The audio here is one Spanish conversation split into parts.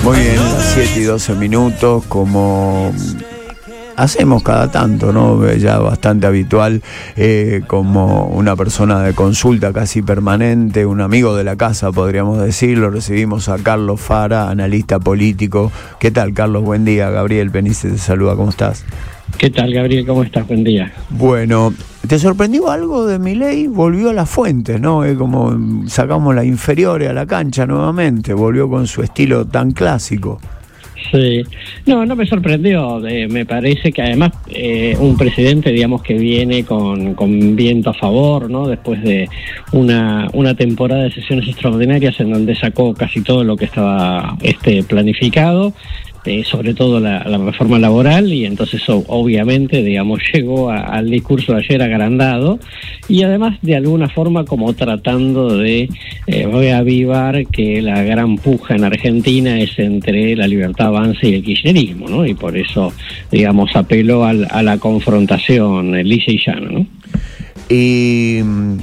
Muy bien, las 7:12, como hacemos cada tanto, ¿no? Ya bastante habitual, como una persona de consulta casi permanente, un amigo de la casa, podríamos decirlo. Recibimos a Carlos Fara, analista político. ¿Qué tal, Carlos? Buen día. Gabriel Penice te saluda, ¿cómo estás? ¿Qué tal, Gabriel? ¿Cómo estás? Buen día. Bueno, ¿te sorprendió algo de Milei? Volvió a las fuentes, ¿no? Como sacamos la inferior a la cancha nuevamente, volvió con su estilo tan clásico. Sí, no me sorprendió. Me parece que además un presidente, digamos, que viene con viento a favor, ¿no? Después de una temporada de sesiones extraordinarias en donde sacó casi todo lo que estaba planificado. Sobre todo la reforma laboral, y entonces obviamente, digamos, llegó al discurso de ayer agrandado y además de alguna forma como tratando de reavivar que la gran puja en Argentina es entre la Libertad Avanza y el kirchnerismo, ¿no? Y por eso, digamos, apeló a la confrontación lisa y llana, ¿no? Y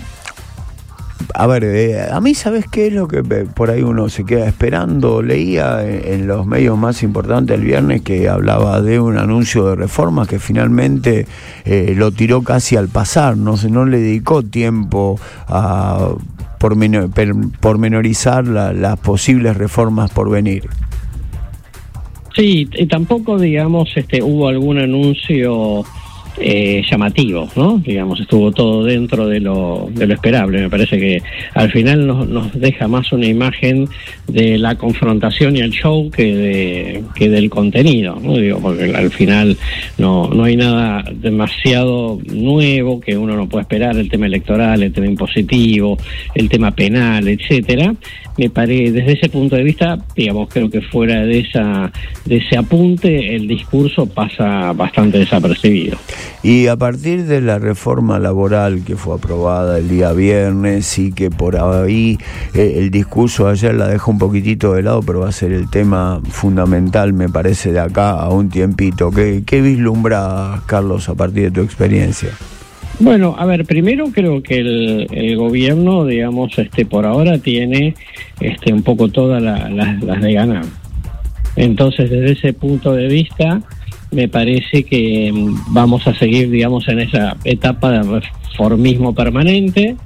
a ver, a mí, ¿sabes qué es lo que por ahí uno se queda esperando? Leía en los medios más importantes el viernes que hablaba de un anuncio de reforma que finalmente lo tiró casi al pasar, no le dedicó tiempo a pormenorizar las posibles reformas por venir. Sí, y tampoco, digamos, hubo algún anuncio llamativo, ¿no? Digamos, estuvo todo dentro de lo esperable. Me parece que al final nos deja más una imagen de la confrontación y el show que del contenido, ¿no? Digo, porque al final no hay nada demasiado nuevo que uno no pueda esperar. El tema electoral, el tema impositivo, el tema penal, etcétera. Me parece, desde ese punto de vista, digamos, creo que fuera de ese apunte, el discurso pasa bastante desapercibido. Y a partir de la reforma laboral que fue aprobada el día viernes y que por ahí el discurso de ayer la deja un poquitito de lado, pero va a ser el tema fundamental, me parece, de acá a un tiempito. ¿Qué vislumbras, Carlos, a partir de tu experiencia? Bueno, a ver, primero creo que el gobierno, digamos, por ahora tiene un poco todas las de ganar. Entonces, desde ese punto de vista, me parece que vamos a seguir, digamos, en esa etapa de reformismo permanente,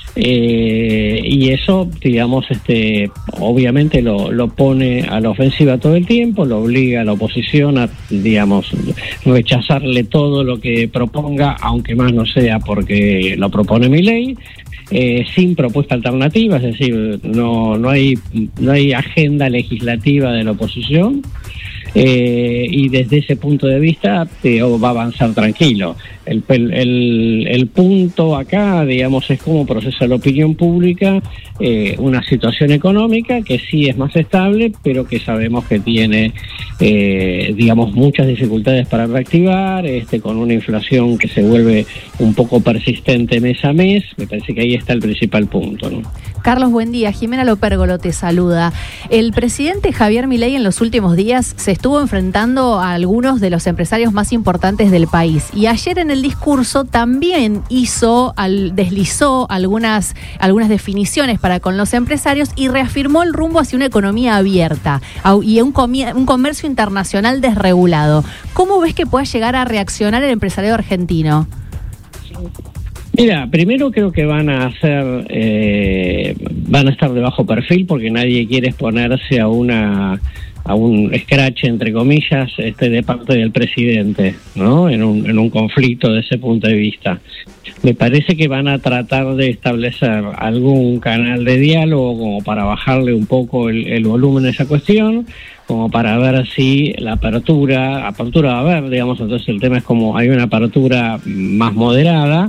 y eso, digamos, obviamente lo pone a la ofensiva todo el tiempo, lo obliga a la oposición a, digamos, rechazarle todo lo que proponga, aunque más no sea porque lo propone Milei, sin propuesta alternativa, es decir, no hay agenda legislativa de la oposición. Y desde ese punto de vista va a avanzar tranquilo. El punto acá, digamos, es cómo procesa la opinión pública una situación económica que sí es más estable, pero que sabemos que tiene, digamos, muchas dificultades para reactivar, con una inflación que se vuelve un poco persistente mes a mes. Me parece que ahí está el principal punto, ¿no? Carlos, buen día. Jimena Lopérgolo te saluda. El presidente Javier Milei en los últimos días se estuvo enfrentando a algunos de los empresarios más importantes del país. Y ayer en el discurso también deslizó algunas definiciones para con los empresarios y reafirmó el rumbo hacia una economía abierta y un comercio internacional desregulado. ¿Cómo ves que pueda llegar a reaccionar el empresariado argentino? Mira, primero creo que van a estar de bajo perfil porque nadie quiere exponerse a un scratch, entre comillas, de parte del presidente, ¿no? En un conflicto de ese punto de vista. Me parece que van a tratar de establecer algún canal de diálogo como para bajarle un poco el volumen a esa cuestión, como para ver si la apertura va a haber, digamos. Entonces el tema es como hay una apertura más moderada.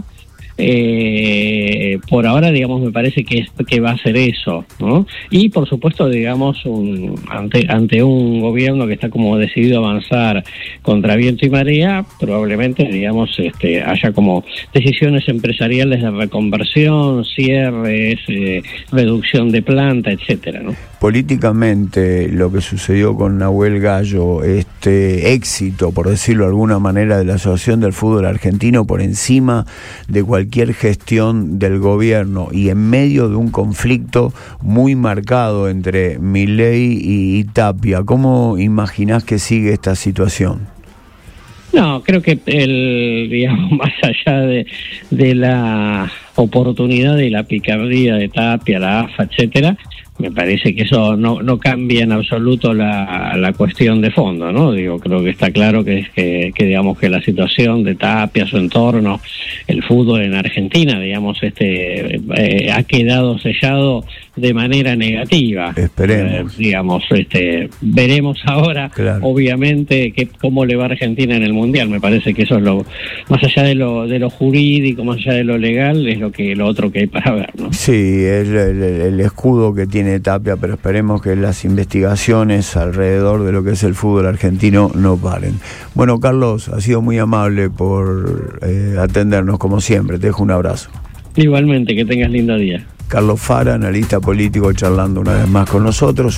Por ahora, digamos, me parece que va a ser eso, ¿no? Y por supuesto, digamos, ante un gobierno que está como decidido a avanzar contra viento y marea, probablemente, digamos, haya como decisiones empresariales de reconversión, cierres, reducción de planta, etcétera, ¿no? políticamente lo que sucedió con Nahuel Gallo, este éxito, por decirlo de alguna manera, de la Asociación del Fútbol Argentino por encima de cualquier gestión del gobierno y en medio de un conflicto muy marcado entre Milei y Tapia, ¿cómo imaginás que sigue esta situación? No, creo que digamos, más allá de la oportunidad y la picardía de Tapia, la AFA, etcétera, me parece que eso no cambia en absoluto la cuestión de fondo, ¿no? Digo, creo que está claro que digamos que la situación de Tapia, su entorno, el fútbol en Argentina, digamos, ha quedado sellado de manera negativa. Esperemos. Digamos, veremos ahora, claro, obviamente, cómo le va a Argentina en el Mundial. Me parece que eso es lo, más allá de lo jurídico, más allá de lo legal, es lo otro que hay para ver, ¿no? Sí, es el escudo que tiene Tapia, pero esperemos que las investigaciones alrededor de lo que es el fútbol argentino no paren. Bueno, Carlos, ha sido muy amable por atendernos como siempre. Te dejo un abrazo. Igualmente, que tengas lindo día. Carlos Fara, analista político, charlando una vez más con nosotros.